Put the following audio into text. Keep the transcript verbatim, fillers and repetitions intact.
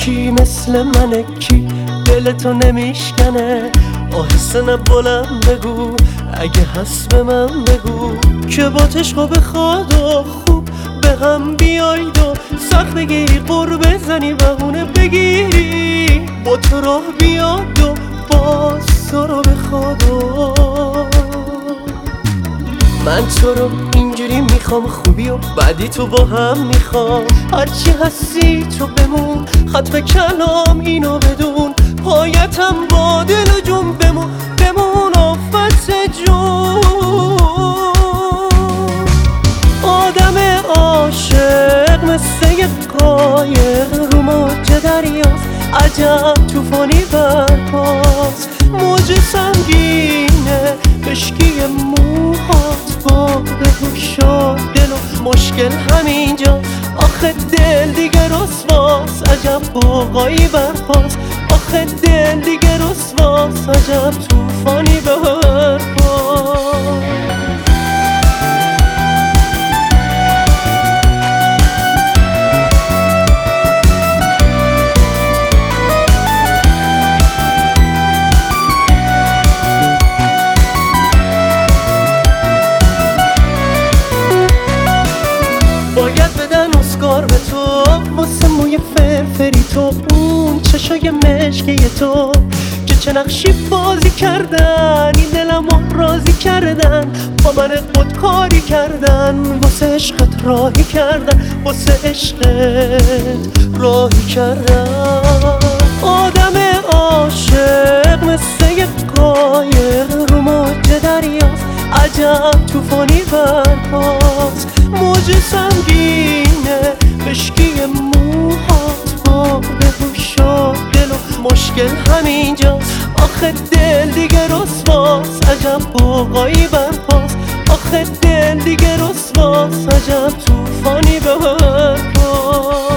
کی مثل منه کی دلتو نمیشکنه؟ آهسته نه بلند بگو اگه هست به من بگو که با تشقا بخواد و خوب به هم بیاید و سخت بگیر قر بزنی بهونه بگیری با تو راه بیاد و باز تو رو بخواد و من تو رو اینجوری میخوام خوبی و بعدی تو با هم میخوام هرچی هستی تو بمون ختم کلام اینو بدون پایتم با دل و جون بمون بمون آفت جون آدم عاشق مثل یه قایق رو موج دریاست عجب توفانی برپاست موج سنگینه بشکی موهات با بهوش و دل و مشکل همینجا آخه دل دیگه رسواس عجب بوقایی برپاست آخه دل دیگه رسواس عجب توفانی برپاست باید بدن اسکار به تو واسه موی فرفری تو اون چشای مشکی تو که چه نقشی بازی کردن این دلمو راضی کردن با من خودکاری کردن واسه عشقت راهی کردن واسه عشقت راهی کردن آدم عاشق مثل یه قایق رو موج دریاست عجب توفانی برپاست موج سنگینه بشکی موهات با بهوش و دل و مشکل همینجاست آخه دل دیگه رسواس عجب بوقایی برپاست آخه دل دیگه رسواس عجب توفانی برپاست